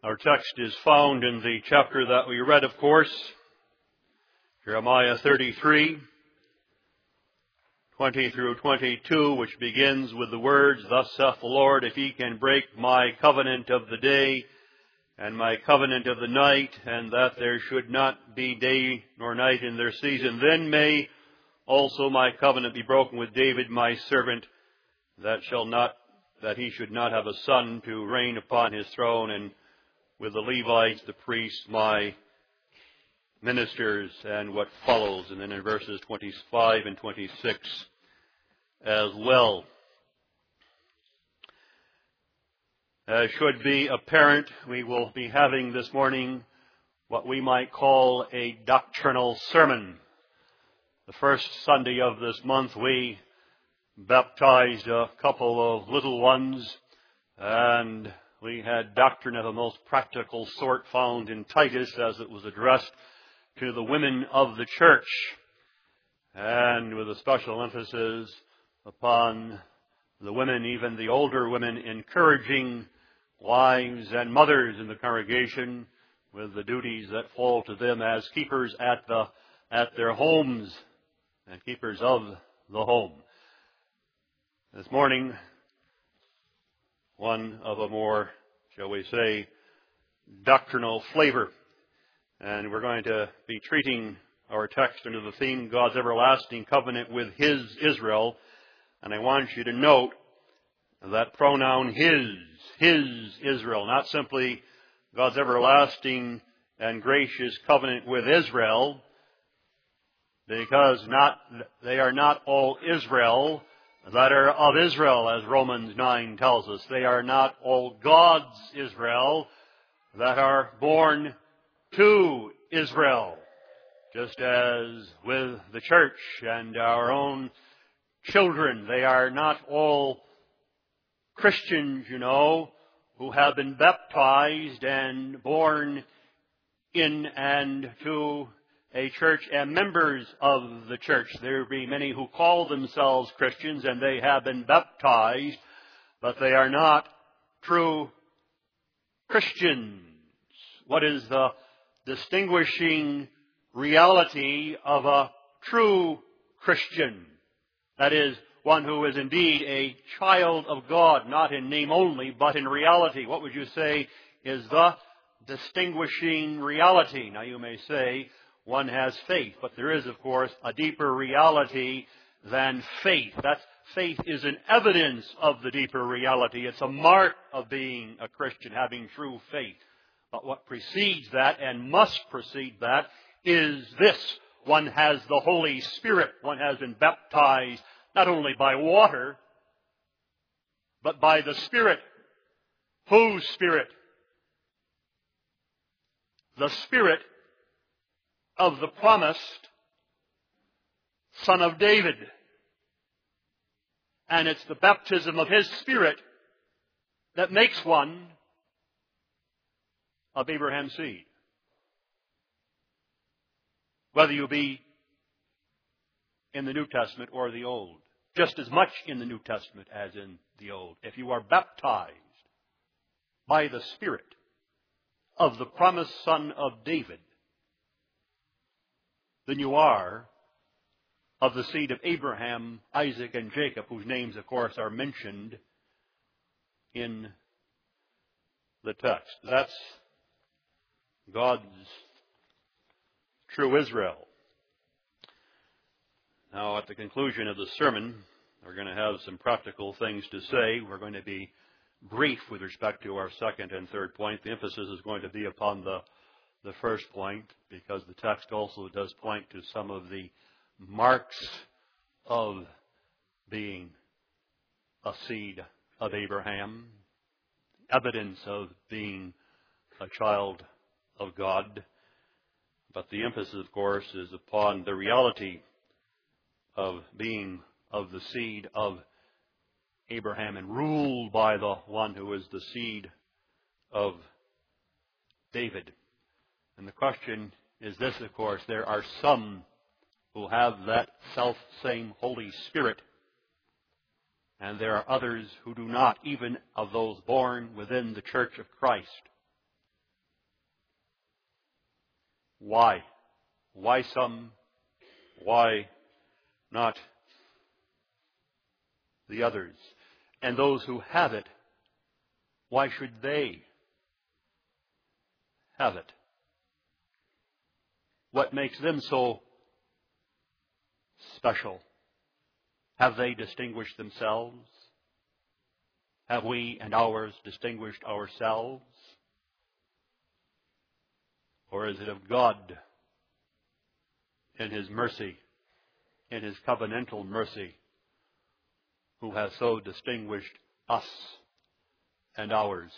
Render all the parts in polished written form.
Our text is found in the chapter that we read, of course, Jeremiah 33, 20 through 22, which begins with the words, "Thus saith the Lord, if ye can break my covenant of the day and my covenant of the night, and that there should not be day nor night in their season, then may also my covenant be broken with David my servant, that he should not have a son to reign upon his throne, and with the Levites, the priests, my ministers," and what follows. And then in verses 25 and 26 as well. As should be apparent, we will be having this morning what we might call a doctrinal sermon. The first Sunday of this month, we baptized a couple of little ones, and we had doctrine of a most practical sort found in Titus as it was addressed to the women of the church, and with a special emphasis upon the women, even the older women, encouraging wives and mothers in the congregation with the duties that fall to them as keepers at their homes and keepers of the home. This morning, one of a more, shall we say, doctrinal flavor. And we're going to be treating our text under the theme, God's everlasting covenant with His Israel. And I want you to note that pronoun His Israel, not simply God's everlasting and gracious covenant with Israel, because they are not all Israel that are of Israel, as Romans 9 tells us. They are not all God's Israel that are born to Israel. Just as with the church and our own children, they are not all Christians, who have been baptized and born in and to a church and members of the church. There be many who call themselves Christians and they have been baptized, but they are not true Christians. What is the distinguishing reality of a true Christian? That is, one who is indeed a child of God, not in name only, but in reality. What would you say is the distinguishing reality? Now you may say, one has faith, but there is, of course, a deeper reality than faith. Faith is an evidence of the deeper reality. It's a mark of being a Christian, having true faith. But what precedes that and must precede that is this. One has the Holy Spirit. One has been baptized not only by water, but by the Spirit. Whose Spirit? The Spirit of the promised Son of David. And it's the baptism of His Spirit that makes one of Abraham's seed. Whether you be in the New Testament or the Old. Just as much in the New Testament as in the Old. If you are baptized by the Spirit of the promised Son of David, then you are of the seed of Abraham, Isaac, and Jacob, whose names, of course, are mentioned in the text. That's God's true Israel. Now, at the conclusion of the sermon, we're going to have some practical things to say. We're going to be brief with respect to our second and third point. The emphasis is going to be upon the first point, because the text also does point to some of the marks of being a seed of Abraham, evidence of being a child of God. But the emphasis, of course, is upon the reality of being of the seed of Abraham and ruled by the one who is the seed of David. And the question is this, of course: there are some who have that self-same Holy Spirit, and there are others who do not, even of those born within the Church of Christ. Why? Why some? Why not the others? And those who have it, why should they have it? What makes them so special? Have they distinguished themselves? Have we and ours distinguished ourselves? Or is it of God in His mercy, in His covenantal mercy, who has so distinguished us and ours?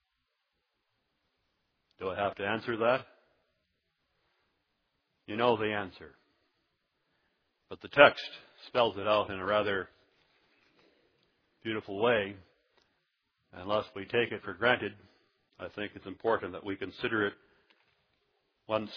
Do I have to answer that? You know the answer. But the text spells it out in a rather beautiful way. Unless we take it for granted, I think it's important that we consider it once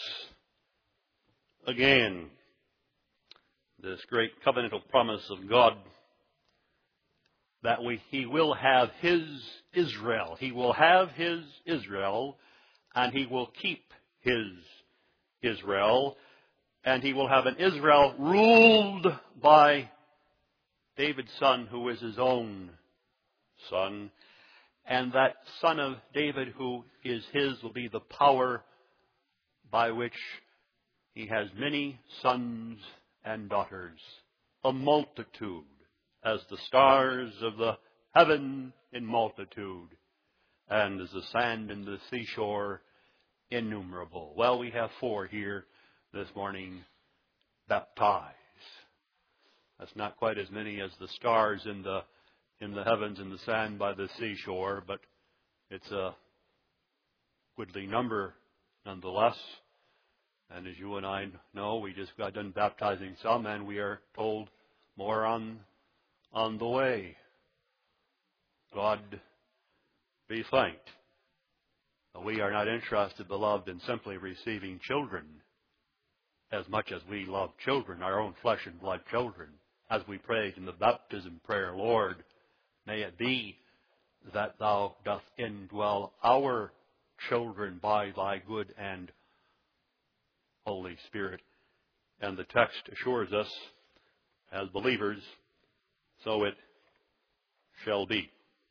again. This great covenantal promise of God that He will have His Israel. He will have His Israel, and He will keep His Israel, and He will have an Israel ruled by David's son, who is His own son. And that son of David who is His will be the power by which He has many sons and daughters, a multitude, as the stars of the heaven in multitude, and as the sand in the seashore innumerable. Well, we have 4 here this morning baptized. That's not quite as many as the stars in the heavens and the sand by the seashore, but it's a goodly number nonetheless. And as you and I know, we just got done baptizing some, and we are told more on the way. God be thanked. We are not interested, beloved, in simply receiving children as much as we love children, our own flesh and blood children. As we prayed in the baptism prayer, Lord, may it be that Thou doth indwell our children by Thy good and Holy Spirit. And the text assures us, as believers, so it shall be.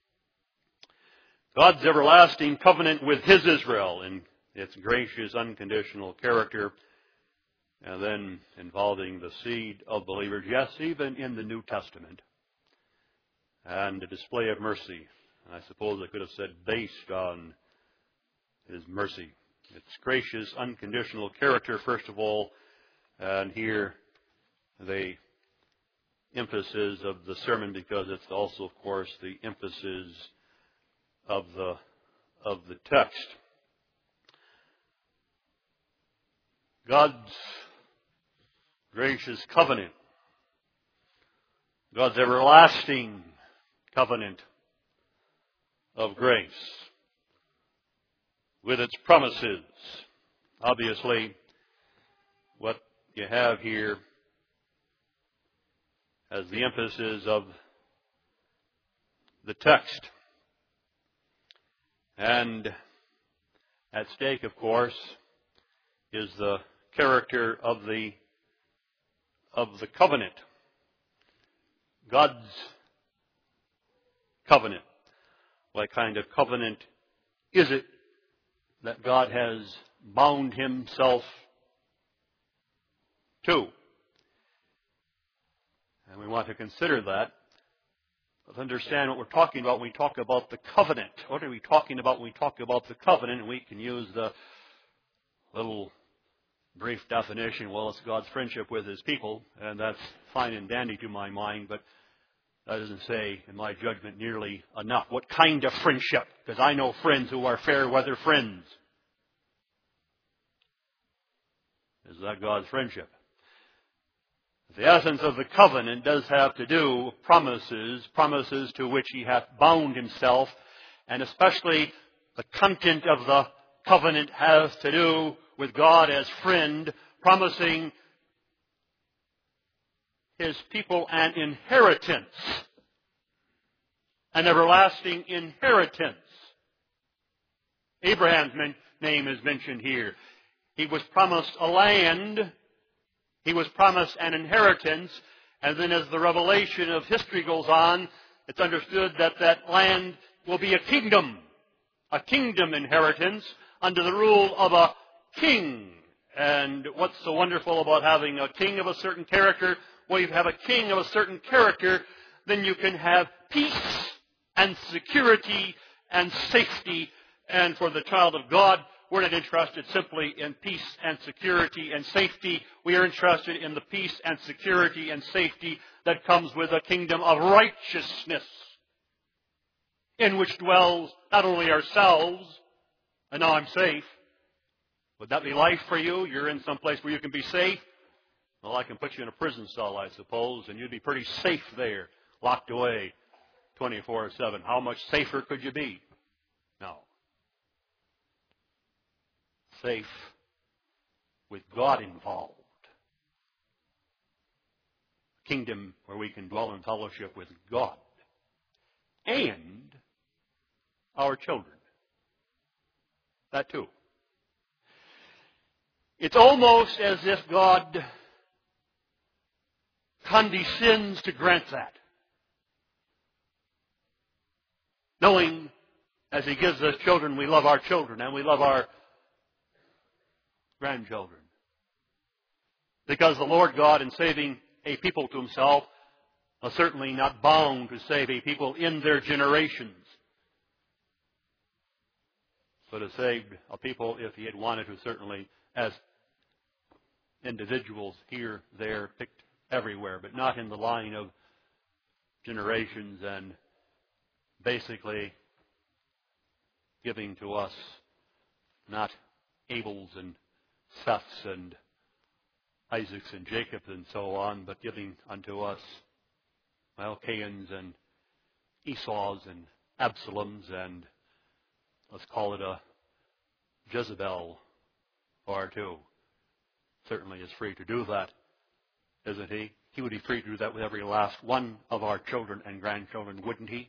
God's everlasting covenant with His Israel in its gracious, unconditional character, and then involving the seed of believers, yes, even in the New Testament, and a display of mercy. I suppose I could have said based on His mercy. Its gracious, unconditional character, first of all, and here the emphasis of the sermon, because it's also, of course, the emphasis of the text. God's gracious covenant, God's everlasting covenant of grace with its promises. Obviously, what you have here as the emphasis of the text. And at stake, of course, is the character of the covenant. God's covenant. What kind of covenant is it that God has bound Himself to? And we want to consider that. Let's understand what we're talking about when we talk about the covenant. What are we talking about when we talk about the covenant? And we can use the little brief definition, well, it's God's friendship with His people, and that's fine and dandy to my mind, but that doesn't say, in my judgment, nearly enough. What kind of friendship? Because I know friends who are fair weather friends. Is that God's friendship? The essence of the covenant does have to do with promises to which He hath bound Himself, and especially the content of the covenant has to do with God as friend, promising His people an inheritance, an everlasting inheritance. Abraham's name is mentioned here. He was promised a land. He was promised an inheritance. And then as the revelation of history goes on, it's understood that that land will be a kingdom inheritance under the rule of a king. And what's so wonderful about having a king of a certain character? Well, you have a king of a certain character, then you can have peace and security and safety. And for the child of God, we're not interested simply in peace and security and safety. We are interested in the peace and security and safety that comes with a kingdom of righteousness, in which dwells not only ourselves, and now I'm safe. Would that be life for you? You're in some place where you can be safe? Well, I can put you in a prison cell, I suppose, and you'd be pretty safe there, locked away 24/7. How much safer could you be? No. Safe with God involved. A kingdom where we can dwell in fellowship with God and our children. That too. It's almost as if God condescends to grant that, knowing as He gives us children, we love our children and we love our grandchildren. Because the Lord God, in saving a people to Himself, is certainly not bound to save a people in their generations, but has saved a people, if He had wanted to, certainly as individuals here, there, picked everywhere, but not in the line of generations, and basically giving to us not Abel's and Seth's and Isaac's and Jacob's and so on, but giving unto us, well, Cain's and Esau's and Absalom's and let's call it a Jezebel or two. Certainly is free to do that, isn't He? He would be free to do that with every last one of our children and grandchildren, wouldn't He?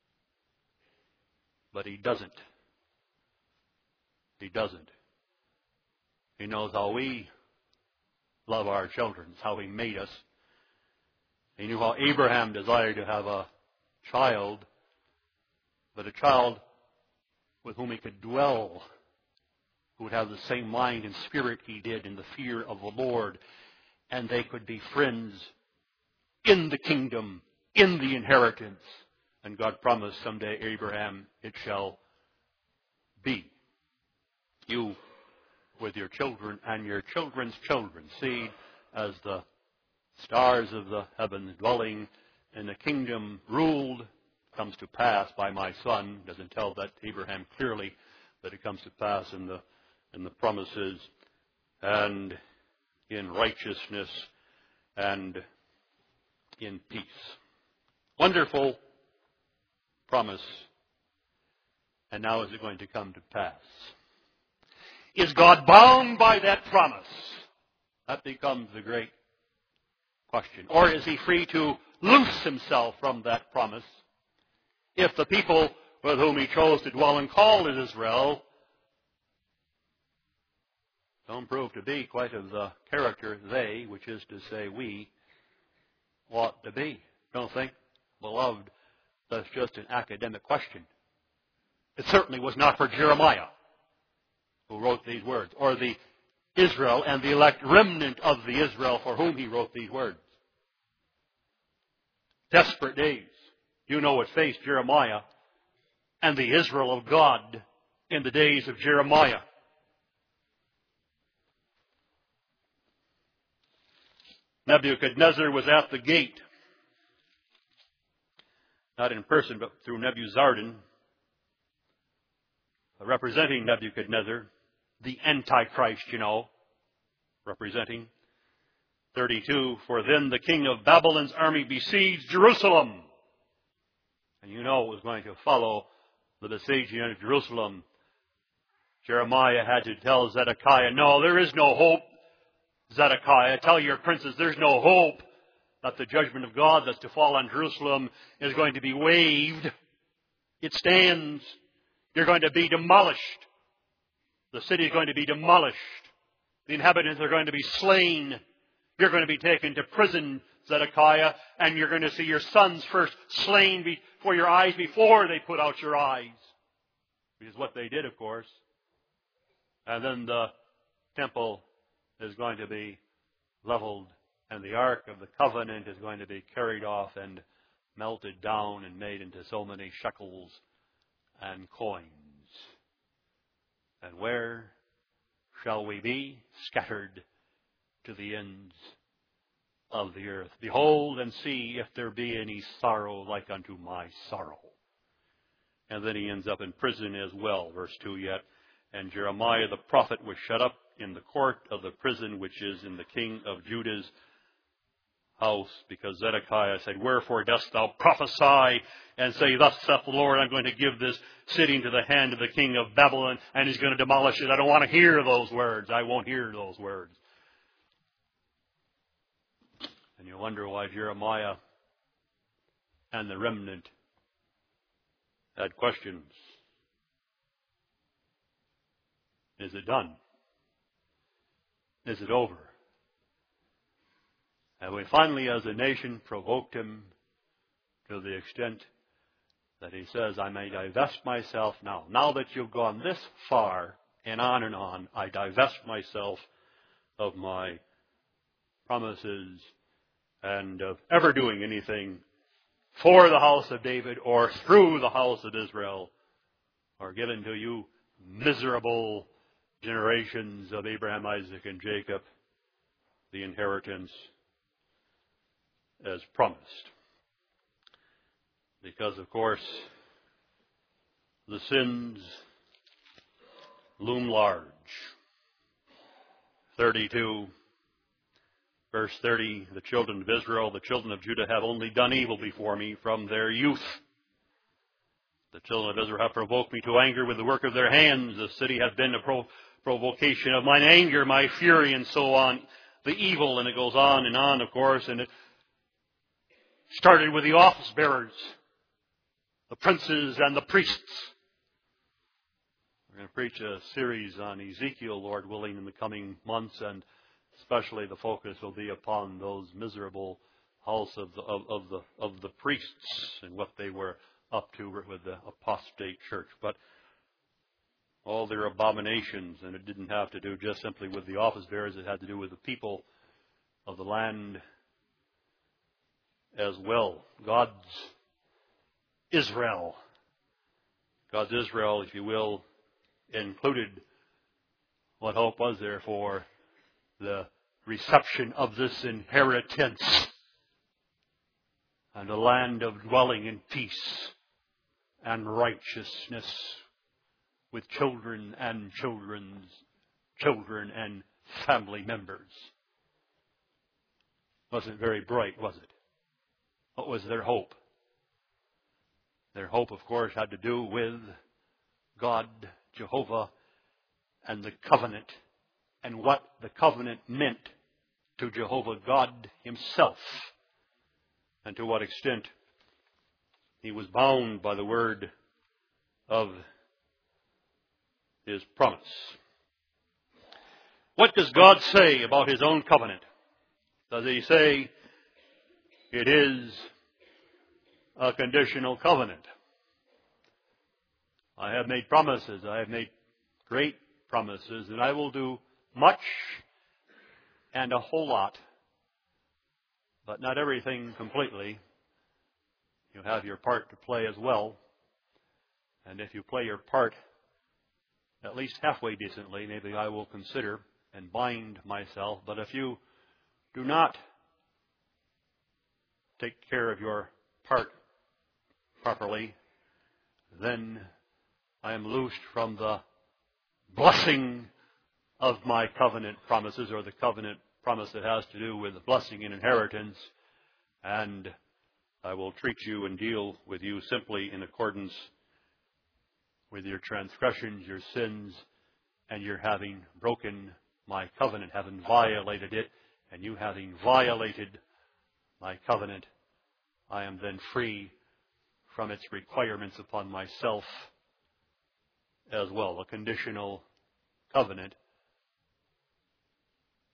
But He doesn't. He doesn't. He knows how we love our children, how He made us. He knew how Abraham desired to have a child, but a child with whom he could dwell, who would have the same mind and spirit he did in the fear of the Lord, and they could be friends in the kingdom, in the inheritance. And God promised someday, Abraham, it shall be. You with your children and your children's children, seed as the stars of the heavens, dwelling in the kingdom ruled, comes to pass by my son. Doesn't tell that to Abraham clearly, but it comes to pass in the promises, and in righteousness and in peace. Wonderful promise. And now is it going to come to pass? Is God bound by that promise? That becomes the great question. Or is He free to loose Himself from that promise if the people with whom He chose to dwell and call it Israel don't prove to be quite of the character they, which is to say we, ought to be? Don't think, beloved, that's just an academic question. It certainly was not for Jeremiah, who wrote these words, or the Israel and the elect remnant of the Israel for whom he wrote these words. Desperate days. You know what faced Jeremiah and the Israel of God in the days of Jeremiah. Nebuchadnezzar was at the gate, not in person, but through Nebuzaradan, representing Nebuchadnezzar, the Antichrist, representing 32. For then the king of Babylon's army besieged Jerusalem. And it was going to follow the besieging of Jerusalem. Jeremiah had to tell Zedekiah, no, there is no hope. Zedekiah, tell your princes there's no hope that the judgment of God that's to fall on Jerusalem is going to be waived. It stands. You're going to be demolished. The city is going to be demolished. The inhabitants are going to be slain. You're going to be taken to prison, Zedekiah, and you're going to see your sons first slain before your eyes before they put out your eyes. Which is what they did, of course. And then the temple is going to be leveled, and the Ark of the Covenant is going to be carried off and melted down and made into so many shekels and coins. And where shall we be? Scattered to the ends of the earth. Behold and see if there be any sorrow like unto my sorrow. And then he ends up in prison as well, verse 2 yet. And Jeremiah the prophet was shut up in the court of the prison which is in the king of Judah's house, because Zedekiah said, Wherefore dost thou prophesy and say, Thus saith the Lord, I'm going to give this city into the hand of the king of Babylon, and he's going to demolish it. I don't want to hear those words. I won't hear those words. And you wonder why Jeremiah and the remnant had questions. Is it done? Is it over? And we finally, as a nation, provoked him to the extent that he says, I may divest myself now. Now that you've gone this far and on, I divest myself of my promises and of ever doing anything for the house of David or through the house of Israel, or given to you miserable generations of Abraham, Isaac, and Jacob, the inheritance as promised. Because, of course, the sins loom large. 32, verse 30, the children of Israel, the children of Judah have only done evil before me from their youth. The children of Israel have provoked me to anger with the work of their hands. The city hath been a provocation of mine anger, my fury, and so on. The evil, and it goes on, of course, and it started with the office bearers, the princes and the priests. We're going to preach a series on Ezekiel, Lord willing, in the coming months, and especially the focus will be upon those miserable house of the priests and what they were up to with the apostate church. But all their abominations, and it didn't have to do just simply with the office bearers, it had to do with the people of the land as well. God's Israel, if you will, included what hope was there for the reception of this inheritance and a land of dwelling in peace and righteousness with children and children's children and family members. Wasn't very bright, was it? What was their hope? Their hope, of course, had to do with God, Jehovah, and the covenant, and what the covenant meant to Jehovah God himself, and to what extent he was bound by the word of his promise. What does God say about his own covenant? Does he say it is a conditional covenant? I have made promises. I have made great promises, and I will do much and a whole lot, but not everything completely. You have your part to play as well, and if you play your part at least halfway decently, maybe I will consider and bind myself. But if you do not take care of your part properly, then I am loosed from the blessing of my covenant promises, or the covenant promise that has to do with the blessing and inheritance, and I will treat you and deal with you simply in accordance with your transgressions, your sins, and your having broken my covenant, having violated it, and you having violated my covenant. I am then free from its requirements upon myself as well. A conditional covenant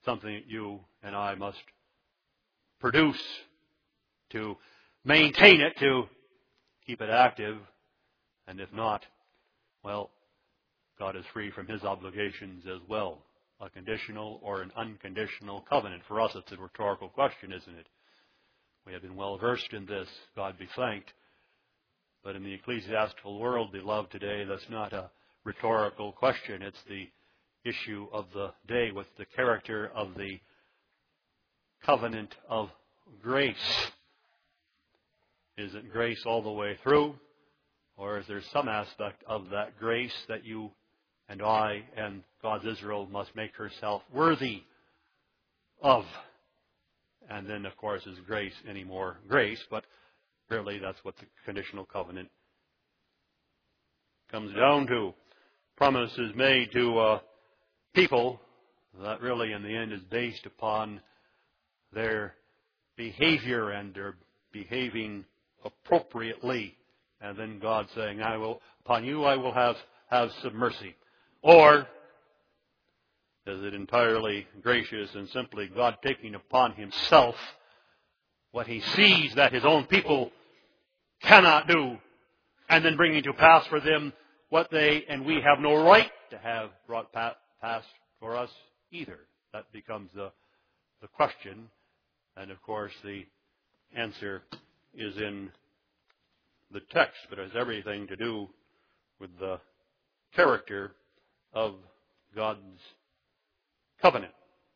something that you and I must produce to maintain it, to keep it active. And if not, well, God is free from His obligations as well. A conditional or an unconditional covenant. For us, it's a rhetorical question, isn't it? We have been well versed in this, God be thanked. But in the ecclesiastical world, beloved, today, that's not a rhetorical question. It's the issue of the day. What's the character of the covenant of grace? Is it grace all the way through? Or is there some aspect of that grace that you and I and God's Israel must make herself worthy of? And then, of course, is grace any more grace? But really, that's what the conditional covenant comes down to. Promises made to people that really, in the end, is based upon their behavior and their behaving appropriately. And then God saying, upon you I will have some mercy. Or is it entirely gracious and simply God taking upon Himself what He sees that His own people cannot do, and then bringing to pass for them what they and we have no right to have brought past for us either? That becomes the question. And of course the answer is in the text, but it has everything to do with the character of God's covenant.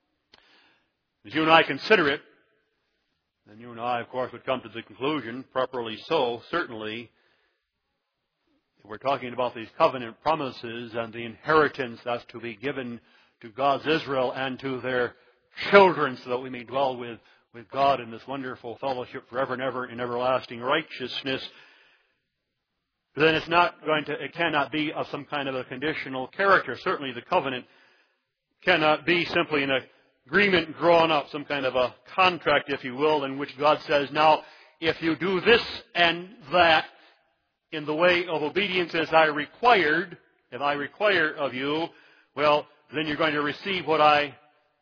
As you and I consider it, and you and I, of course, would come to the conclusion, properly so, certainly, if we're talking about these covenant promises and the inheritance that's to be given to God's Israel and to their children so that we may dwell with God in this wonderful fellowship forever and ever in everlasting righteousness, then it cannot be of some kind of a conditional character. Certainly the covenant cannot be simply an agreement drawn up, some kind of a contract, if you will, in which God says, now, if you do this and that in the way of obedience as I required, if I require of you, well, then you're going to receive what I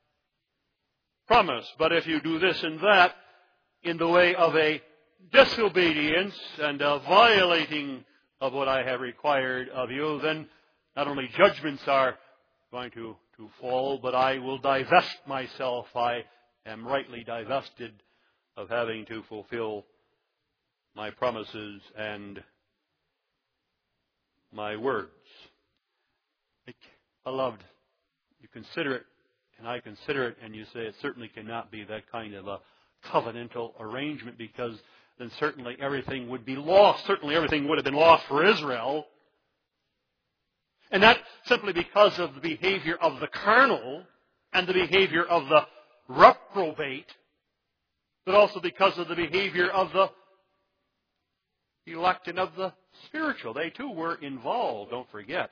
promise. But if you do this and that in the way of a disobedience and a violating of what I have required of you, then not only judgments are going to fall, but I will divest myself. I am rightly divested of having to fulfill my promises and my words. Beloved, you consider it, and I consider it, and you say it certainly cannot be that kind of a covenantal arrangement, because then certainly everything would be lost. Certainly everything would have been lost for Israel. And that simply because of the behavior of the carnal and the behavior of the reprobate, but also because of the behavior of the elect and of the spiritual. They too were involved, don't forget.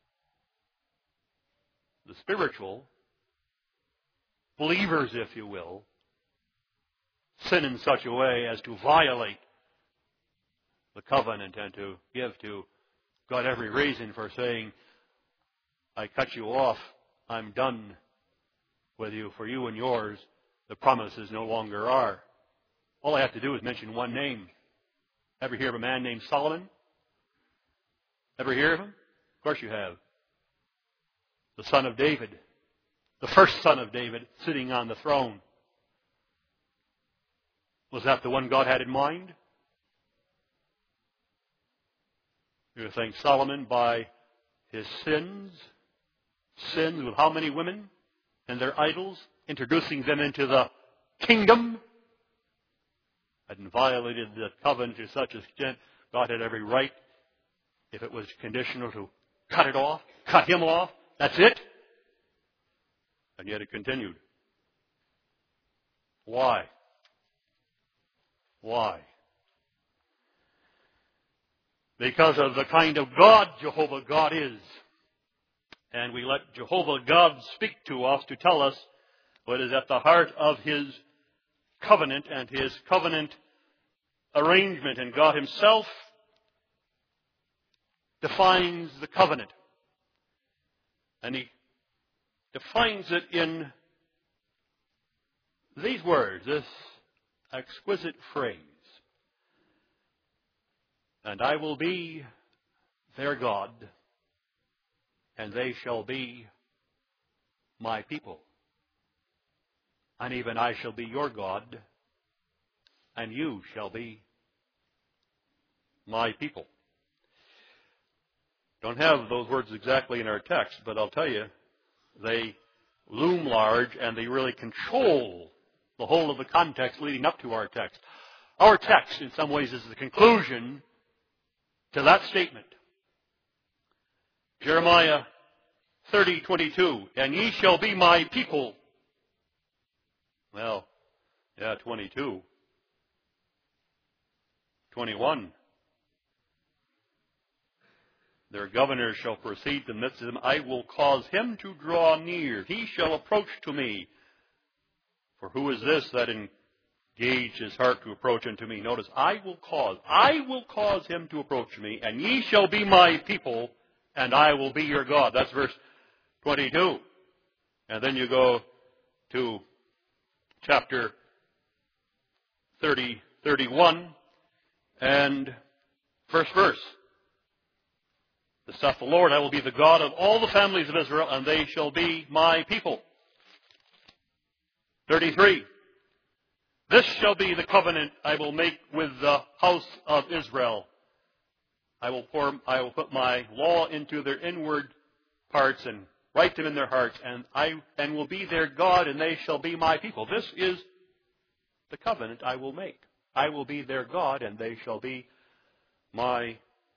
The spiritual, believers, if you will, sin in such a way as to violate the covenant and to give to God every reason for saying, I cut you off, I'm done with you, for you and yours, the promises no longer are. All I have to do is mention one name. Ever hear of a man named Solomon? Ever hear of him? Of course you have. The son of David. The first son of David sitting on the throne. Was that the one God had in mind? You think Solomon, by his sins with how many women and their idols, introducing them into the kingdom, had violated the covenant to such an extent God had every right, if it was conditional, to cut it off, cut him off. That's it. And yet it continued. Why? Why? Because of the kind of God Jehovah God is. And we let Jehovah God speak to us to tell us what is at the heart of His covenant and His covenant arrangement. And God Himself defines the covenant. And He defines it in these words, this exquisite phrase, and I will be their God, and they shall be my people. And even I shall be your God, and you shall be my people. Don't have those words exactly in our text, but I'll tell you, they loom large and they really control the whole of the context leading up to our text. Our text, in some ways, is the conclusion to that statement. Jeremiah 30:22, and ye shall be my people. Well, yeah, 22. 21. Their governor shall proceed to the midst of them. I will cause him to draw near. He shall approach to me. For who is this that engaged his heart to approach unto me? Notice, I will cause him to approach me, and ye shall be my people, and I will be your God. That's verse 22. And then you go to chapter 31, and first verse. Thus saith the Lord, I will be the God of all the families of Israel, and they shall be my people. 33. This shall be the covenant I will make with the house of Israel. I will put my law into their inward parts and write them in their hearts, and will be their God, and they shall be my people. This is the covenant I will make. I will be their God, and they shall be my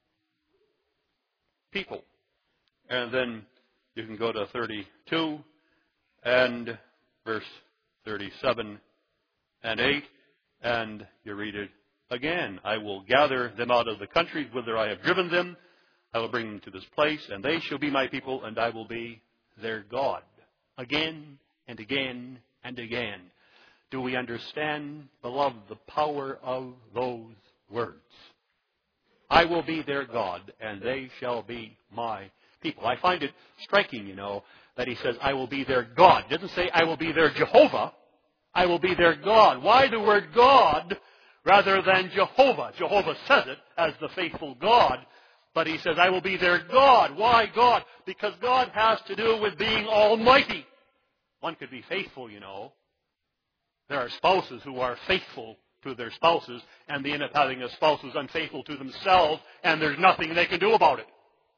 people. And then you can go to 32 and verse 37 and 8, and you read it again. I will gather them out of the countries whither I have driven them. I will bring them to this place, and they shall be my people, and I will be their God. Again and again and again. Do we understand, beloved, the power of those words? I will be their God, and they shall be my people. I find it striking, that he says, I will be their God. He doesn't say, I will be their Jehovah. I will be their God. Why the word God rather than Jehovah? Jehovah says it as the faithful God, but he says, I will be their God. Why God? Because God has to do with being almighty. One could be faithful, There are spouses who are faithful to their spouses, and they end up having a spouse who's unfaithful to themselves, and there's nothing they can do about it.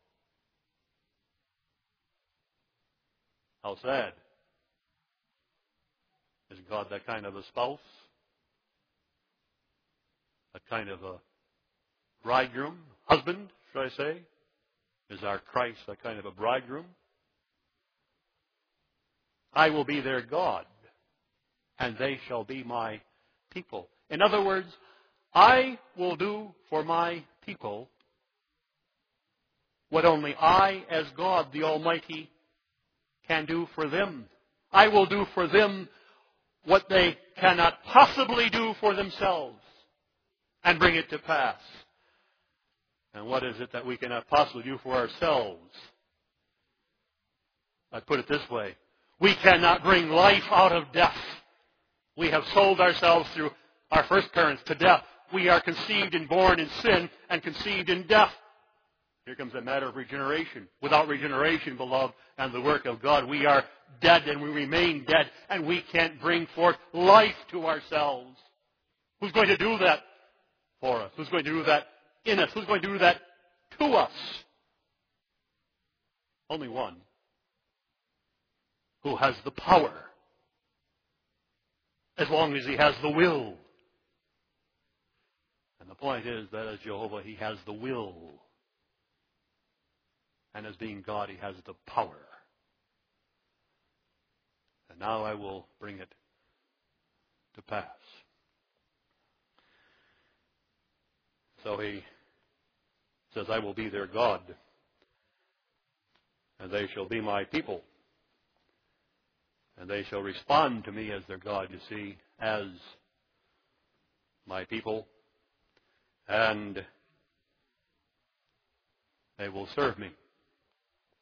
How sad. Is God that kind of a spouse? That kind of a bridegroom? Husband, should I say? Is our Christ that kind of a bridegroom? I will be their God, and they shall be my people. In other words, I will do for my people what only I, as God the Almighty, can do for them. I will do for them what they cannot possibly do for themselves, and bring it to pass. And what is it that we cannot possibly do for ourselves? I put it this way. We cannot bring life out of death. We have sold ourselves through our first parents to death. We are conceived and born in sin and conceived in death. Here comes a matter of regeneration. Without regeneration, beloved, and the work of God, we are dead and we remain dead, and we can't bring forth life to ourselves. Who's going to do that for us? Who's going to do that in us? Who's going to do that to us? Only one. Who has the power, as long as he has the will. And the point is that as Jehovah, he has the will. And as being God, he has the power. And now I will bring it to pass. So he says, I will be their God, and they shall be my people. And they shall respond to me as their God, you see, as my people. And they will serve me.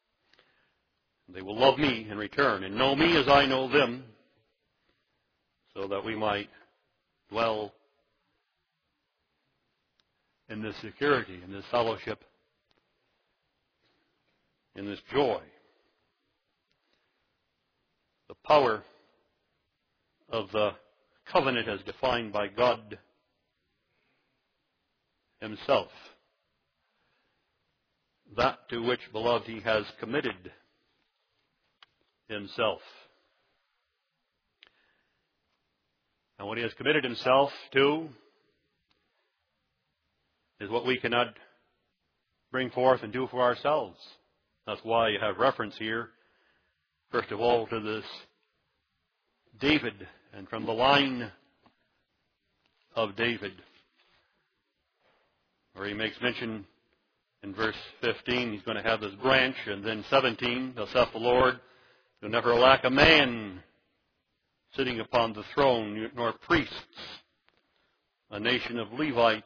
They will love me in return and know me as I know them. so that we might dwell in this security, in this fellowship, in this joy. The power of the covenant as defined by God Himself. That to which, beloved, He has committed Himself. And what He has committed Himself to is what we cannot bring forth and do for ourselves. That's why you have reference here, first of all, to this David, and from the line of David, where he makes mention in verse 15, he's going to have this branch, and then 17, thus saith the Lord, you'll never lack a man sitting upon the throne, nor priests, a nation of Levites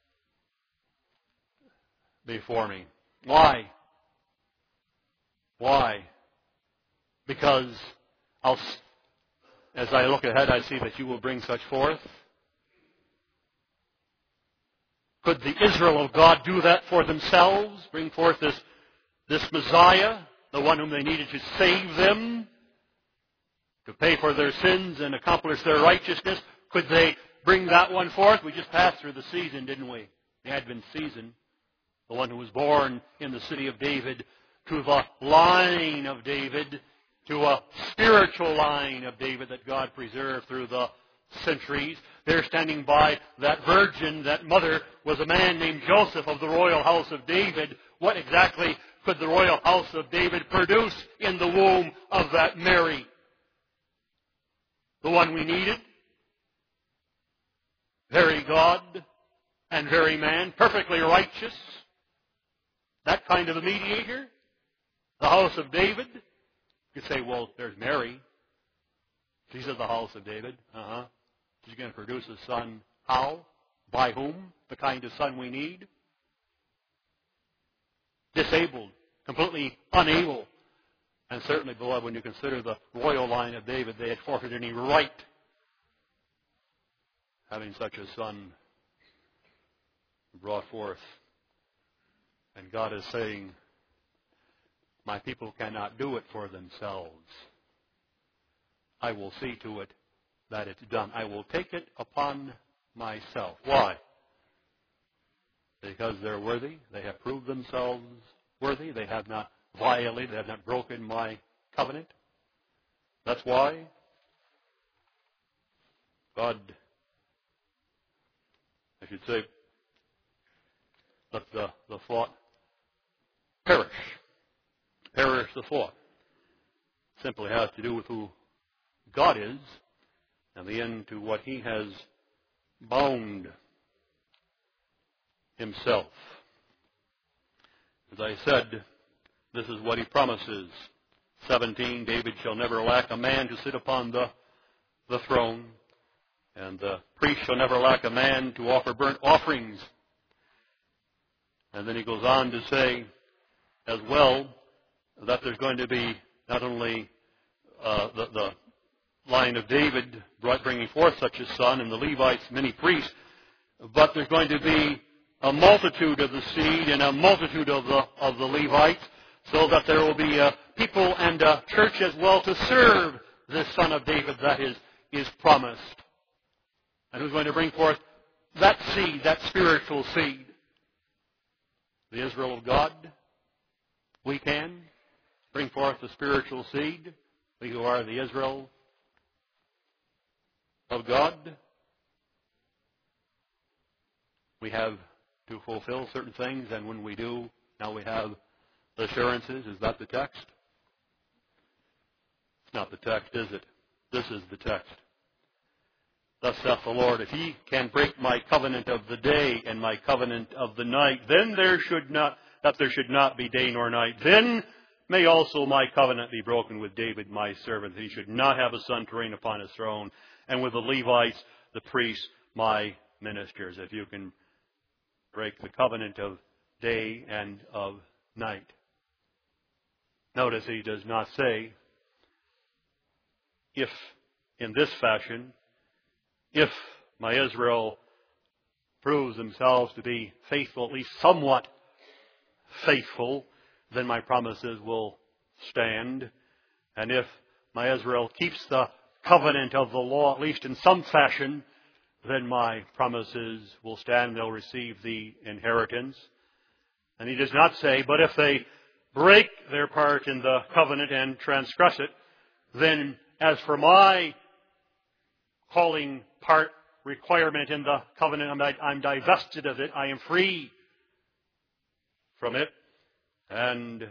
before me. Why? Why? Because as I look ahead, I see that you will bring such forth. Could the Israel of God do that for themselves? Bring forth this Messiah, the one whom they needed to save them, to pay for their sins and accomplish their righteousness? Could they bring that one forth? We just passed through the season, didn't we? The Advent season. The one who was born in the city of David, to the line of David, to a spiritual line of David that God preserved through the centuries. There standing by that virgin, that mother, was a man named Joseph of the royal house of David. What exactly could the royal house of David produce in the womb of that Mary? The one we needed. Very God and very man, perfectly righteous. That kind of a mediator. The house of David. You could say, well, there's Mary. She's of the house of David. She's going to produce a son. How? By whom? The kind of son we need. Disabled. Completely unable. And certainly, beloved, when you consider the royal line of David, they had forfeited any right having such a son brought forth. And God is saying, my people cannot do it for themselves. I will see to it that it's done. I will take it upon myself. Why? Because they're worthy. They have proved themselves worthy. They have not violated, they have not broken my covenant. That's why God, I should say, let the thought perish. Perish the thought. Simply has to do with who God is and the end to what He has bound Himself. As I said, this is what He promises. 17, David shall never lack a man to sit upon the throne, and the priest shall never lack a man to offer burnt offerings. And then he goes on to say as well that there's going to be not only the line of David bringing forth such a son, and the Levites, many priests, but there's going to be a multitude of the seed and a multitude of the Levites, so that there will be a people and a church as well to serve this son of David that is promised. And who's going to bring forth that seed, that spiritual seed? The Israel of God. We can bring forth the spiritual seed. We who are the Israel of God. We have to fulfill certain things, and when we do, now we have assurances. Is that the text? It's not the text, is it? This is the text. Thus saith the Lord, if ye can break my covenant of the day and my covenant of the night, then there should not be day nor night. Then may also my covenant be broken with David my servant. He should not have a son to reign upon his throne, and with the Levites, the priests, my ministers. If you can break the covenant of day and of night. Notice he does not say, if in this fashion if my Israel proves themselves to be faithful, at least somewhat faithful, then my promises will stand. And if my Israel keeps the covenant of the law, at least in some fashion, then my promises will stand. They'll receive the inheritance. And he does not say, but if they break their part in the covenant and transgress it, then as for my calling part requirement in the covenant, I'm divested of it. I am free from it. And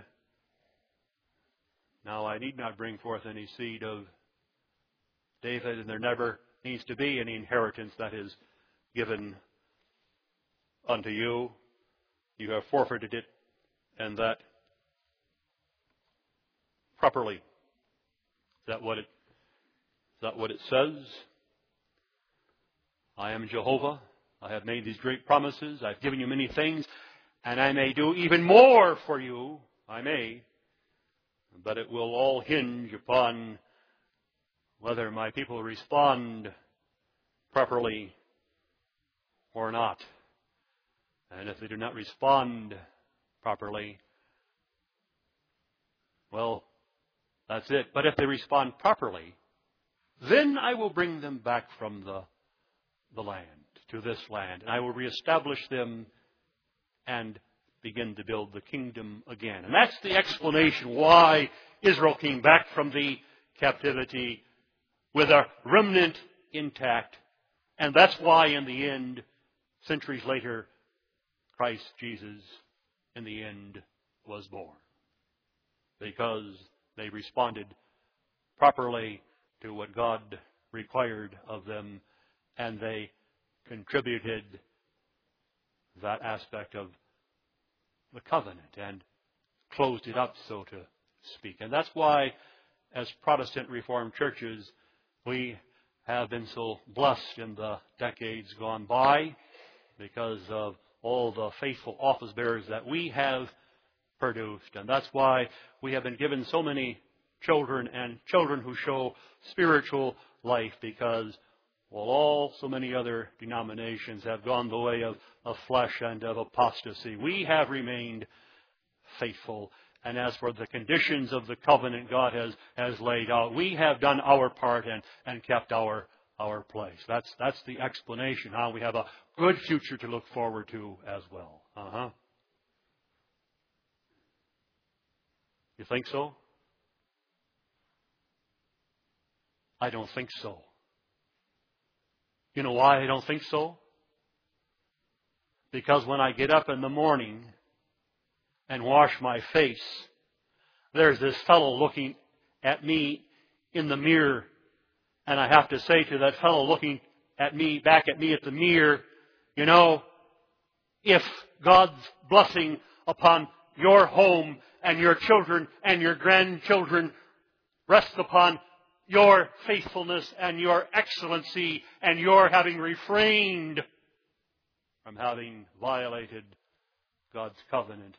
now I need not bring forth any seed of David, and there never needs to be any inheritance that is given unto you. You have forfeited it, and that properly. Is that what it says? I am Jehovah. I have made these great promises. I've given you many things, and I may do even more for you. I may. But it will all hinge upon whether my people respond properly or not. And if they do not respond properly, well, that's it. But if they respond properly, then I will bring them back from the land, to this land. And I will reestablish them and begin to build the kingdom again. And that's the explanation why Israel came back from the captivity with a remnant intact. And that's why in the end, centuries later, Christ Jesus in the end was born. Because they responded properly to what God required of them, and they contributed that aspect of the covenant and closed it up, so to speak. And that's why, as Protestant Reformed churches, we have been so blessed in the decades gone by because of all the faithful office bearers that we have produced. And that's why we have been given so many children, and children who show spiritual life, because so many other denominations have gone the way of flesh and of apostasy. We have remained faithful. And as for the conditions of the covenant God has laid out, we have done our part and kept our place. That's the explanation. How we have a good future to look forward to as well. You think so? I don't think so. You know why I don't think so? Because when I get up in the morning and wash my face, there's this fellow looking at me in the mirror, and I have to say to that fellow looking at me, back at me at the mirror, you know, if God's blessing upon your home and your children and your grandchildren rests upon your faithfulness and your excellency and your having refrained from having violated God's covenant,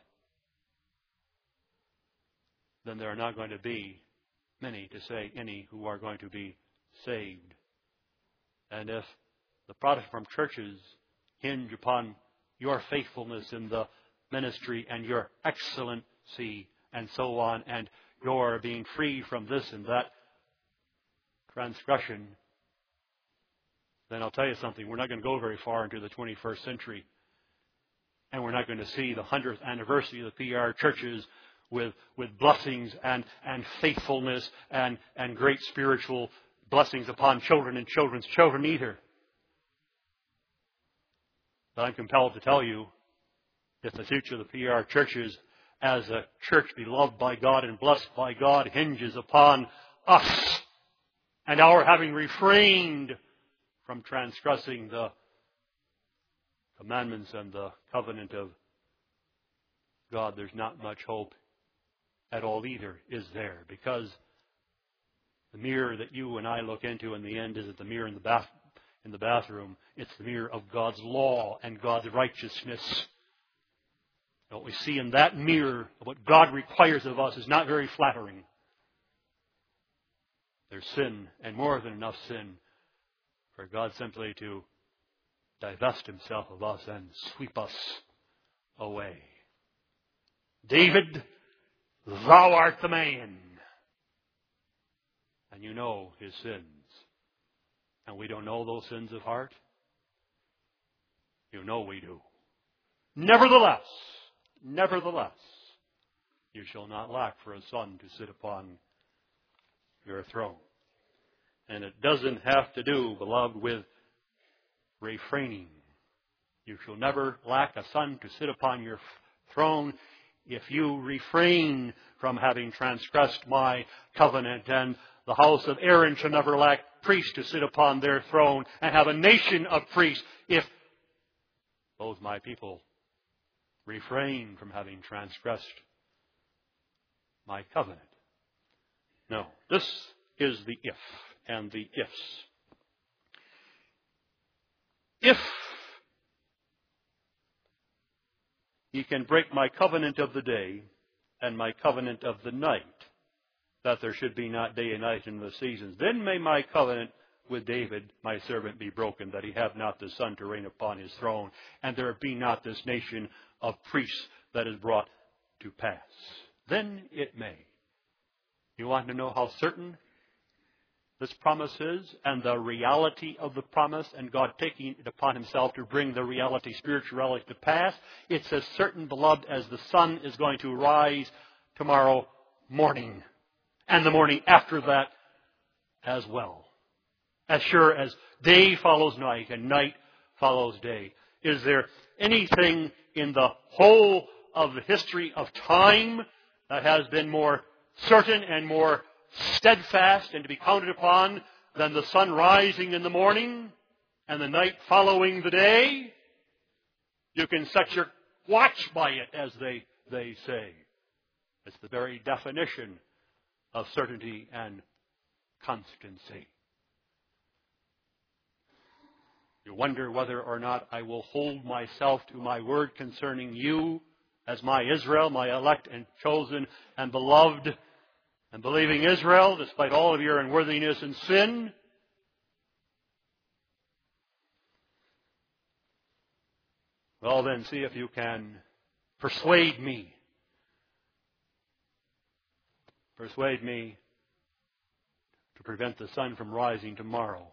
then there are not going to be many, to say any, who are going to be saved. And if the Protestant churches hinge upon your faithfulness in the ministry and your excellency and so on, and your being free from this and that transgression, then I'll tell you something. We're not going to go very far into the 21st century. And we're not going to see the 100th anniversary of the PR churches with blessings and faithfulness and great spiritual blessings upon children and children's children either. But I'm compelled to tell you, if the future of the PR churches as a church beloved by God and blessed by God hinges upon us and our having refrained from transgressing the commandments and the covenant of God, there's not much hope at all either, is there? Because the mirror that you and I look into in the end isn't the mirror in the bathroom. It's the mirror of God's law and God's righteousness. What we see in that mirror of what God requires of us is not very flattering. There's sin, and more than enough sin, for God simply to divest himself of us and sweep us away. David, thou art the man. And you know his sins. And we don't know those sins of heart? You know we do. Nevertheless, you shall not lack for a son to sit upon your throne. And it doesn't have to do, beloved, with refraining. You shall never lack a son to sit upon your throne if you refrain from having transgressed my covenant. And the house of Aaron shall never lack priests to sit upon their throne and have a nation of priests if those my people refrain from having transgressed my covenant. No, this is the if and the ifs. If ye can break my covenant of the day and my covenant of the night, that there should be not day and night in the seasons, then may my covenant with David, my servant, be broken, that he have not the son to reign upon his throne, and there be not this nation of priests that is brought to pass. Then it may. You want to know how certain this promise is, and the reality of the promise, and God taking it upon himself to bring the reality, spiritual reality, to pass? It's as certain, beloved, as the sun is going to rise tomorrow morning, and the morning after that as well. As sure as day follows night and night follows day. Is there anything in the whole of the history of time that has been more certain and more steadfast and to be counted upon than the sun rising in the morning and the night following the day? You can set your watch by it, as they say. It's the very definition of certainty and constancy. You wonder whether or not I will hold myself to my word concerning you as my Israel, my elect and chosen and beloved and believing Israel, despite all of your unworthiness and sin. Well then, see if you can persuade me. Persuade me to prevent the sun from rising tomorrow.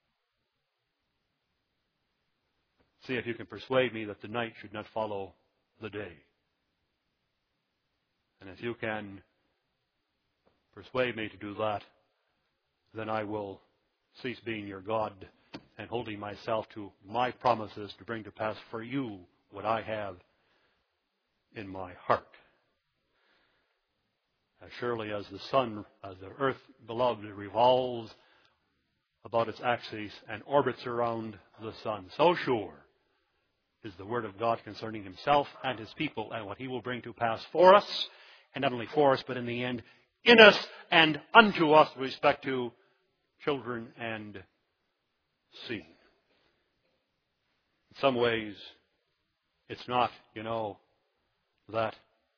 See if you can persuade me that the night should not follow the day. And if you can persuade me to do that, then I will cease being your God and holding myself to my promises to bring to pass for you what I have in my heart. As surely as the sun, as the earth, beloved, revolves about its axis and orbits around the sun, so sure is the word of God concerning himself and his people and what he will bring to pass for us, and not only for us, but in the end, in us and unto us with respect to children and seed. In some ways, it's not, that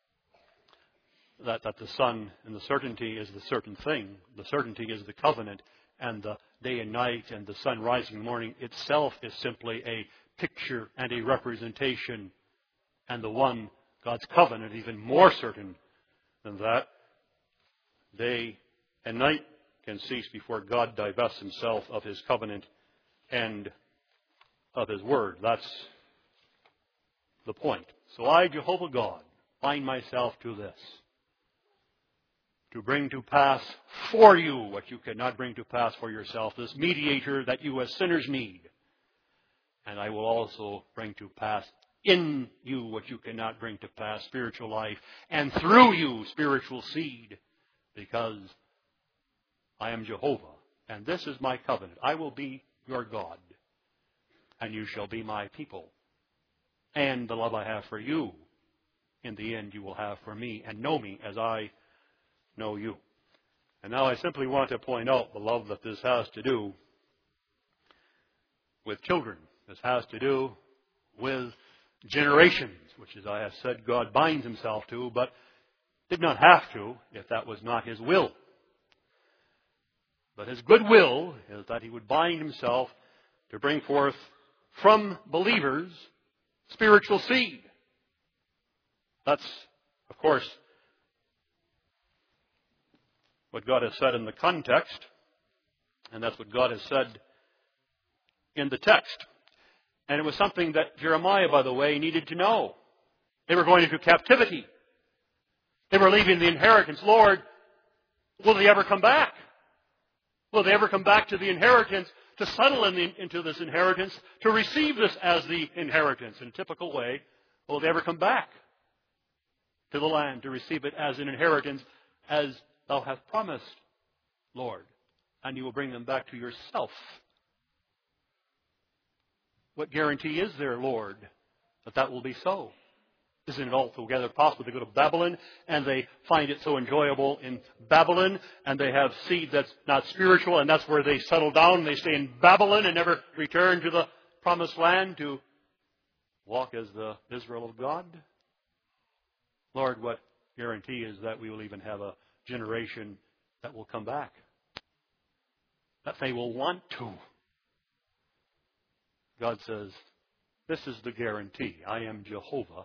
the sun and the certainty is the certain thing. The certainty is the covenant, and the day and night and the sun rising in the morning itself is simply a picture and a representation, and the one, God's covenant, even more certain than that. Day and night can cease before God divests himself of his covenant and of his word. That's the point. So I, Jehovah God, bind myself to this, to bring to pass for you what you cannot bring to pass for yourself, this mediator that you as sinners need. And I will also bring to pass in you what you cannot bring to pass, spiritual life, and through you, spiritual seed, because I am Jehovah, and this is my covenant. I will be your God, and you shall be my people. And the love I have for you, in the end you will have for me, and know me as I know you. And now I simply want to point out, beloved, that this has to do with children. This has to do with generations, which, as I have said, God binds himself to, but did not have to if that was not his will. But his good will is that he would bind himself to bring forth from believers spiritual seed. That's, of course, what God has said in the context, and that's what God has said in the text. And it was something that Jeremiah, by the way, needed to know. They were going into captivity. They were leaving the inheritance. Lord, will they ever come back? Will they ever come back to the inheritance, to settle into this inheritance, to receive this as the inheritance? In a typical way, will they ever come back to the land to receive it as an inheritance, as thou hast promised, Lord? And you will bring them back to yourself. What guarantee is there, Lord, that that will be so? Isn't it altogether possible they go to Babylon and they find it so enjoyable in Babylon, and they have seed that's not spiritual, and that's where they settle down and they stay in Babylon and never return to the promised land to walk as the Israel of God? Lord, what guarantee is that we will even have a generation that will come back? That they will want to. God says, this is the guarantee. I am Jehovah,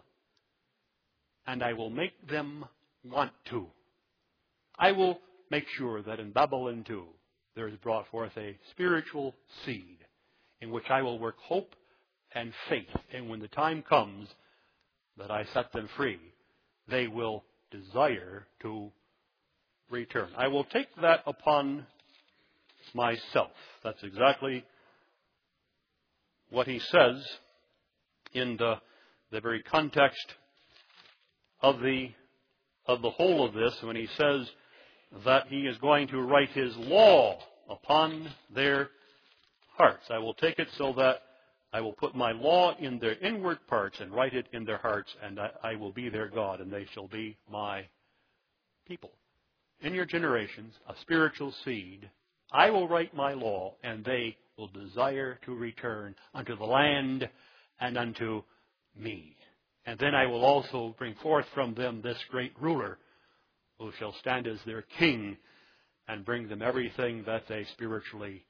and I will make them want to. I will make sure that in Babylon too, there is brought forth a spiritual seed in which I will work hope and faith. And when the time comes that I set them free, they will desire to return. I will take that upon myself. That's exactly what he says in the very context of the whole of this, when he says that he is going to write his law upon their hearts. I will take it so that I will put my law in their inward parts and write it in their hearts, and I will be their God, and they shall be my people. In your generations, a spiritual seed, I will write my law, and they will desire to return unto the land and unto me. And then I will also bring forth from them this great ruler, who shall stand as their king and bring them everything that they spiritually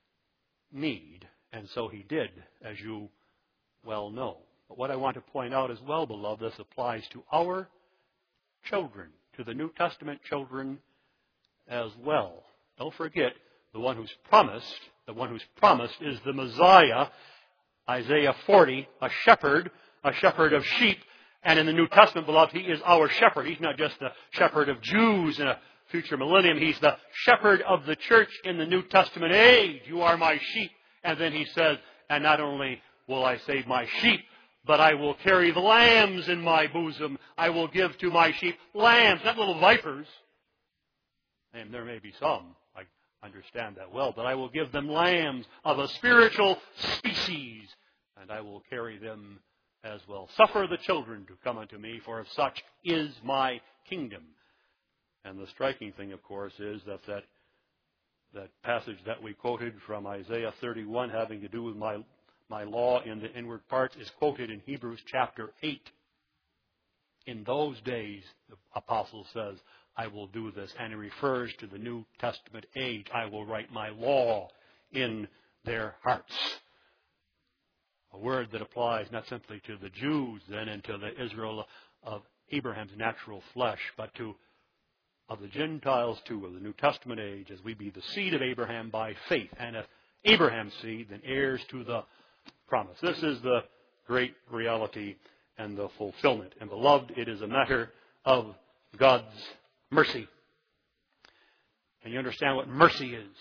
need. And so he did, as you well know. But what I want to point out as well, beloved, this applies to our children, to the New Testament children as well. Don't forget, the one who's promised is the Messiah. Isaiah 40, a shepherd of sheep. And in the New Testament, beloved, he is our shepherd. He's not just the shepherd of Jews in a future millennium. He's the shepherd of the church in the New Testament age. You are my sheep. And then he says, and not only will I save my sheep, but I will carry the lambs in my bosom. I will give to my sheep lambs, not little vipers. And there may be some, I understand that well, but I will give them lambs of a spiritual species, and I will carry them as well. Suffer the children to come unto me, for of such is my kingdom. And the striking thing, of course, is that passage that we quoted from Isaiah 31, having to do with my law in the inward parts, is quoted in Hebrews chapter 8. In those days, the apostle says, I will do this. And he refers to the New Testament age. I will write my law in their hearts. A word that applies not simply to the Jews then and to the Israel of Abraham's natural flesh, but to of the Gentiles too, of the New Testament age, as we be the seed of Abraham by faith. And if Abraham's seed, then heirs to the promise. This is the great reality and the fulfillment. And beloved, it is a matter of God's mercy. And you understand what mercy is.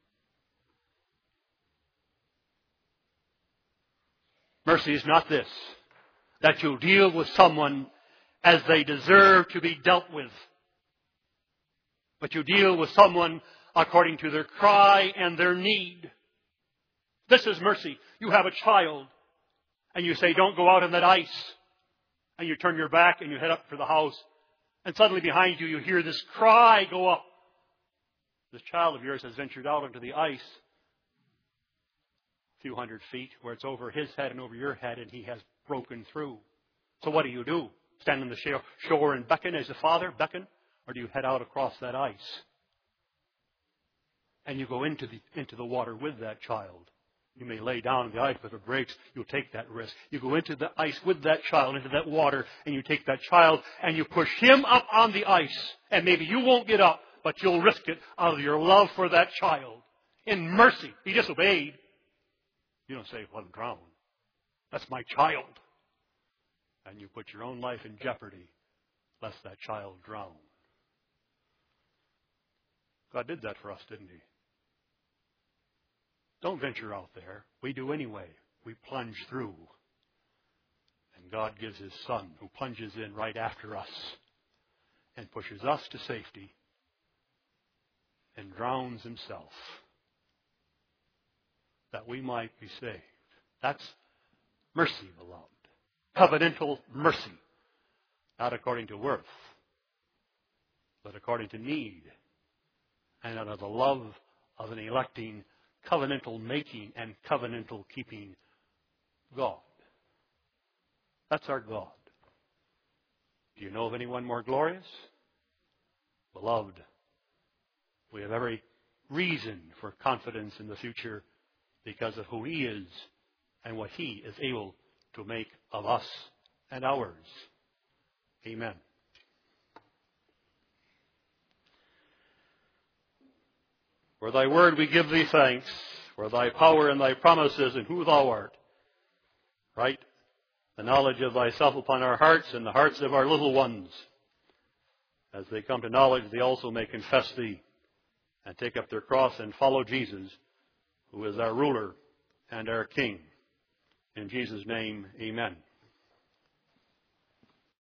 Mercy is not this, that you deal with someone as they deserve to be dealt with, but you deal with someone according to their cry and their need. This is mercy. You have a child, and you say, don't go out on that ice. And you turn your back and you head up for the house. And suddenly behind you, you hear this cry go up. This child of yours has ventured out onto the ice a few hundred feet, where it's over his head and over your head, and he has broken through. So what do? Stand on the shore and beckon as a father, beckon? Or do you head out across that ice? And you go into the water with that child. You may lay down in the ice, but if it breaks, you'll take that risk. You go into the ice with that child, into that water, and you take that child and you push him up on the ice. And maybe you won't get up, but you'll risk it out of your love for that child. In mercy, he disobeyed. You don't say, well, drown. That's my child. And you put your own life in jeopardy, lest that child drown. God did that for us, didn't he? Don't venture out there. We do anyway. We plunge through. And God gives his Son, who plunges in right after us and pushes us to safety and drowns himself that we might be saved. That's mercy, beloved. Covenantal mercy. Not according to worth, but according to need. And out of the love of an electing, covenantal making, and covenantal keeping God. That's our God. Do you know of anyone more glorious? Beloved, we have every reason for confidence in the future because of who he is and what he is able to make of us and ours. Amen. For thy word we give thee thanks, for thy power and thy promises and who thou art. Write the knowledge of thyself upon our hearts and the hearts of our little ones. As they come to knowledge, they also may confess thee and take up their cross and follow Jesus, who is our ruler and our King. In Jesus' name, amen.